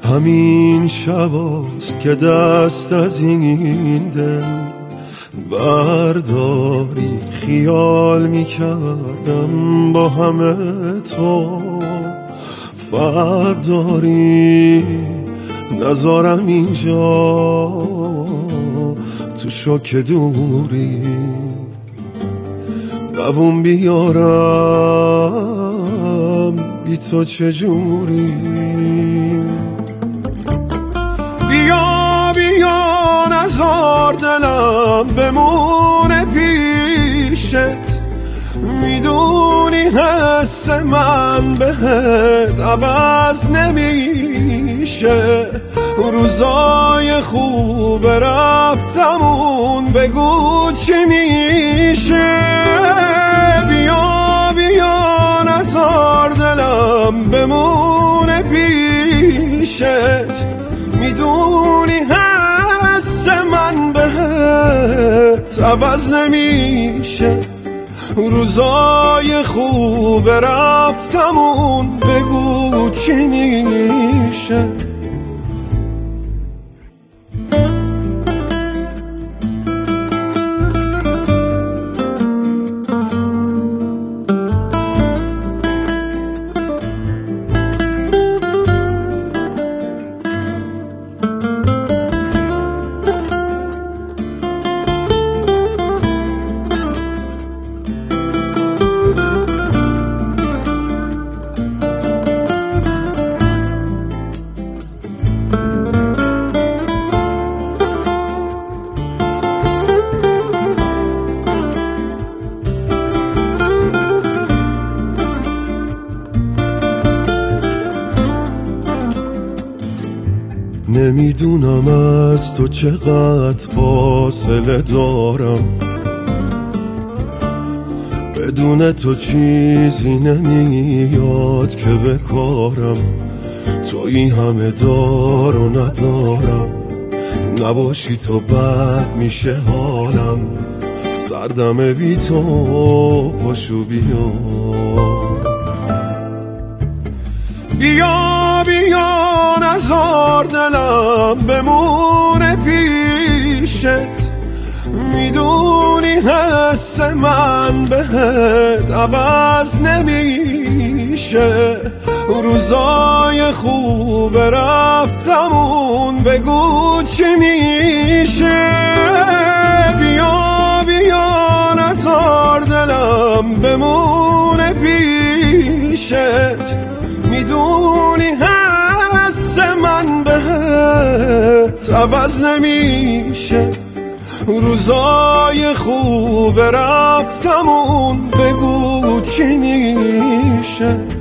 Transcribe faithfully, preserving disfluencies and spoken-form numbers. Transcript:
همین شباست که دست از این دل برداری. خیال میکردم با همه تو فرق داری، نذارم اینجا تو شوک دوری. دووم بیارم بی تو چجوری؟ بیا بیا نذار دلم بمونه پیشت، میدونی حس من بهت عوض نمیشه. روزای خوب رفتمون بگو چی میشه؟ بیا بیا نذار دلم بمونه پیشت، میدونی حس من بهت عوض نمیشه. روزای خوب رفتمون بگو چی میشه؟ نمیدونم از تو چقدر فاصله دارم، بدون تو چیزی نمیاد که بکارم. توی همه دار و ندارم، نباشی تو بد میشه حالم. سردم بی تو پاشو بیا. بیا بیا نذار دلم بمونه پیشت، میدونی حس من بهت عوض نمیشه. روزای خوب رفتمون بگو چی میشه؟ بیا بیا نذار دلم بمونه پیشت، میدونی حس من بهت عوض نمیشه. روزای خوب رفتمون بگو چی میشه؟